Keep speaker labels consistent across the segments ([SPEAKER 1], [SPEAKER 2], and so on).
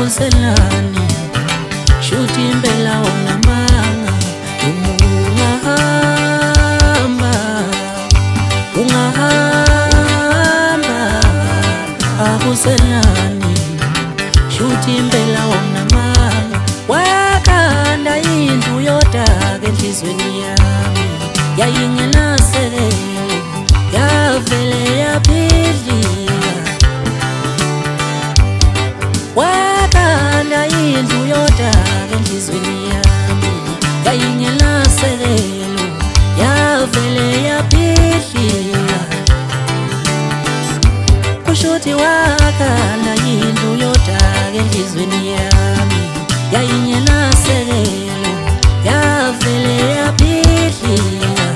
[SPEAKER 1] akuselani shuti impela unamanga ungahamba akuselani shuti impela unamanga wakanda indlu yodaka enhlizweni yami yayingenasekelo yavele yaphidlika wakanda indlu yodaka enhlizweni yami yayingenasekelo yavele yaphidlika kushuthi wakanda indlu yodaka enhlizweni yami yayingenasekelo yavele yaphidlika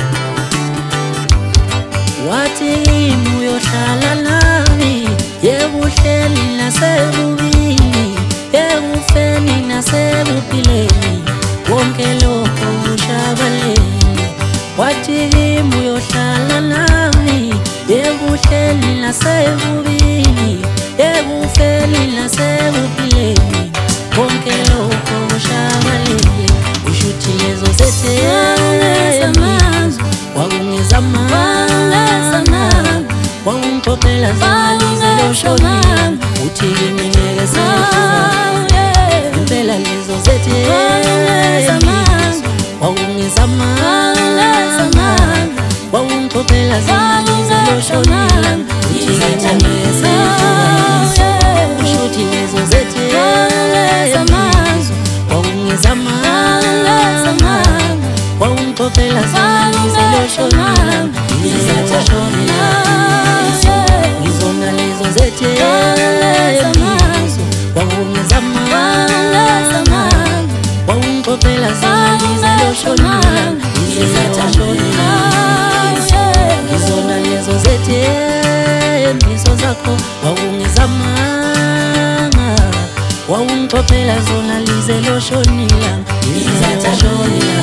[SPEAKER 1] wathi kimi uyohlala nami yebuhleni nasebubini ekufeni nasebuphileni wonke lokho ushabalele wathi kimi uyohlala nami yebuhleni nasebubini ekufeni nasebuphileni wonke lokho ushabalele ushuthi lezo zethemizwa wakungizamanga wangixoxela zingalize loshonami uthi kimi ngeke sifike impela lezo zethemizwa wakungizamanga wangixoxela zingalize loshonami uthi kimi ngeke sifike ushuthi lezo zethemizwa wakungizamanga wangixoxela zingalize loshonami ngizona lezo zethemizwa wakungizamanga wangixoxela zingalize loshonami ngizona lezo zethembiso zakho wakungizamanga wangixoxela zona lize loshonila ngizatshonila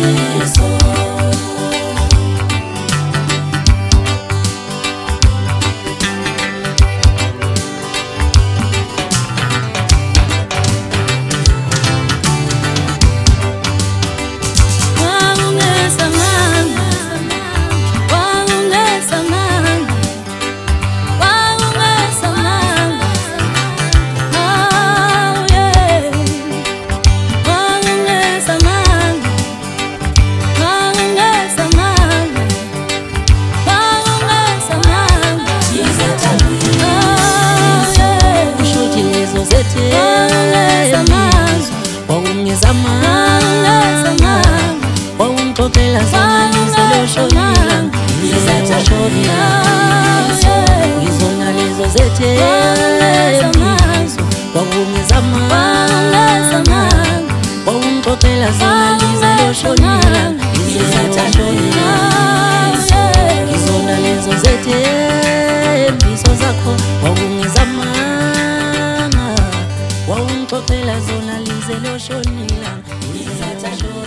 [SPEAKER 1] wangixoxela zingalize loshonila ngizona lezo zethembiso wakungizamanga wangixoxela zingalize loshonila ngizona lezo zethembiso zakho wakungizamanga wangixoxela zona lize loshonila